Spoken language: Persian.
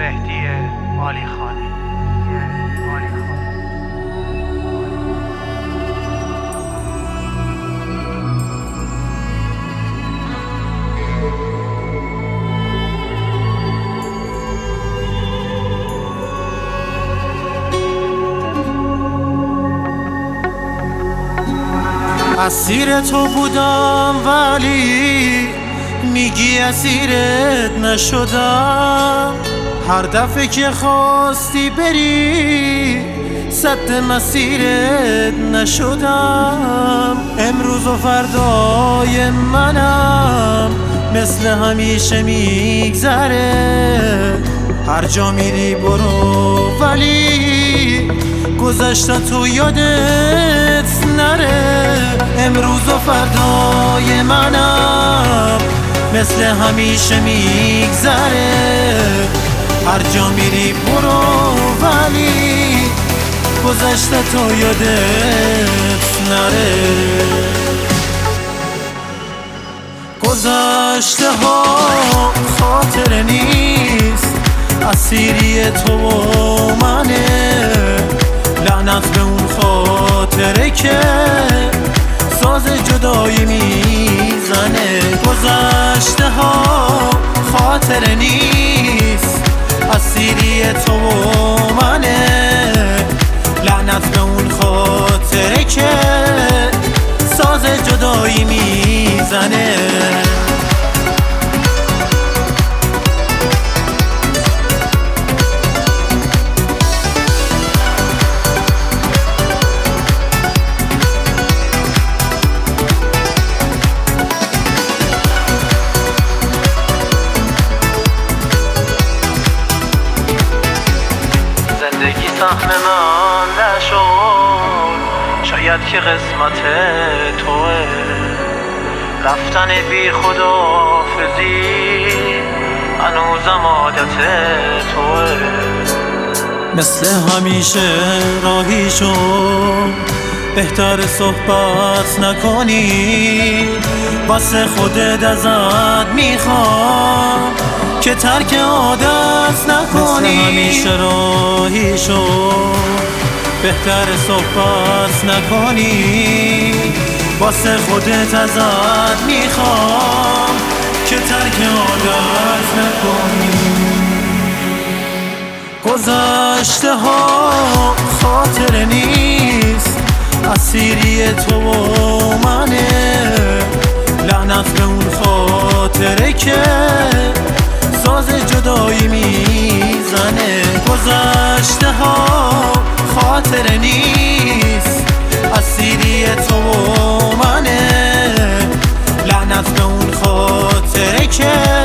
مهدی عالیخانی. اسیر تو بودم ولی میگی اسیرت نشدم. هر دفعه که خواستی بری سد مسیرت نشدم. امروز و فردای منم مثل همیشه میگذره. هر جا میری برو ولی گذشته تو یادت نره. امروز و فردای منم مثل همیشه میگذره. هر جا میری برو ولی گذشته تو یادت نره. گذشته ها خاطر نیست، اسیری تو و منه. لعنت به اون خاطره که ساز جدایی میزنه. گذشته ها خاطر نیست، اسیری تو و منه. لعنت به اون خاطره که ساز جدایی میزنه. زندگی سهم من نشد، شاید که قسمت توه. رفتن بی خداحافظی هنوزم عادت توه. مثل همیشه راهی شو، بهتر صحبت نکنی. واسه خودت ازت میخوام که ترک عادت نکنی. مثل همیشه راهی شو، بهتر صحبت نکنی. واسه خودت ازت میخوام که ترک عادت نکنی. گذشته ها خاطر نیست، اسیری تو و منه. لعنت به اون خاطره که ساز جدایی میزنه. گذشته ها خاطر نیست، اسیری تو و منه. لعنت به اون خاطره که